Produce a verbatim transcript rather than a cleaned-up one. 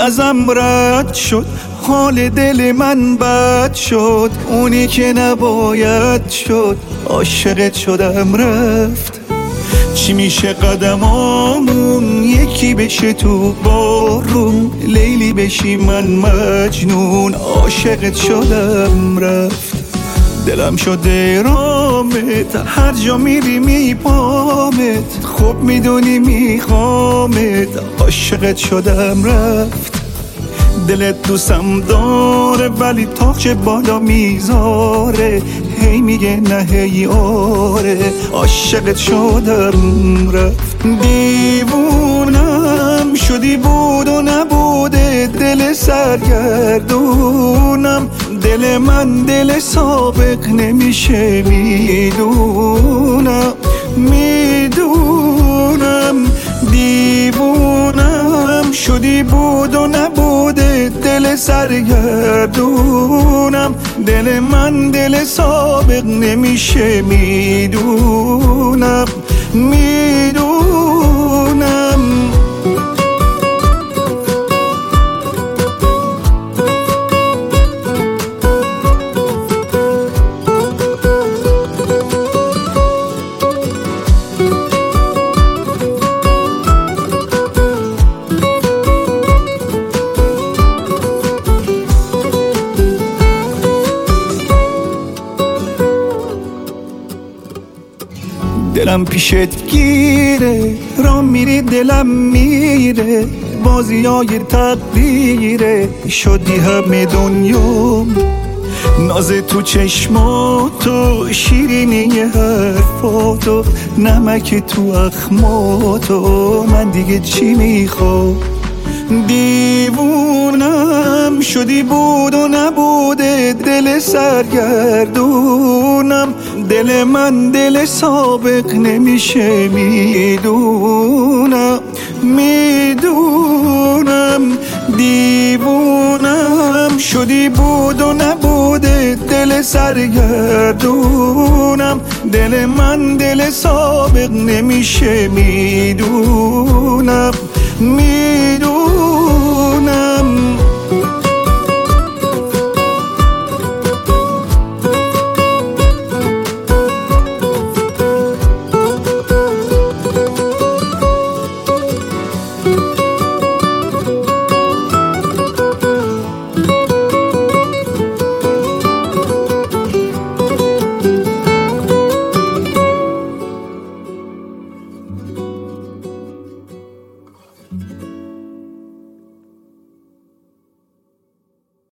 ازم رد شد، حال دل من بد شد، اونی که نباید شد، عاشقت شدم رفت. چی میشه قدمامون یکی بشه تو بارون، لیلی بشی من مجنون، عاشقت شدم رفت. دلم شده رامت، هر جا میری میپامت، خوب میدونی میخوامت، عاشقت شدم رفت. دلت دوستم داره ولی تاخچ بالا میذاره، هی میگه نه هی آره، عاشقت شدم رفت. دیوونم شدی بود و نبوده، دل سرگردونم، دل من دل سابق نمیشه، میدونم میدونم. دیوونم شدی بود و نبوده، دل سرگردونم، دل من دل سابق نمیشه، میدونم میدونم. دلم پیشت گیره، را میری دلم میره، بازی های تقدیره، شدی همه دنیام. ناز تو چشماتو، شیرینی حرفاتو، نمک تو اخماتو، من دیگه چی میخوام؟ دیوونم شدی بود و نبوده، دل سرگردونم، دل من دل سابق نمیشه، میدونم میدونم. دیوونم شدی بود و نبوده، دل سرگردونم، دل من دل سابق نمیشه، میدونم میدونم.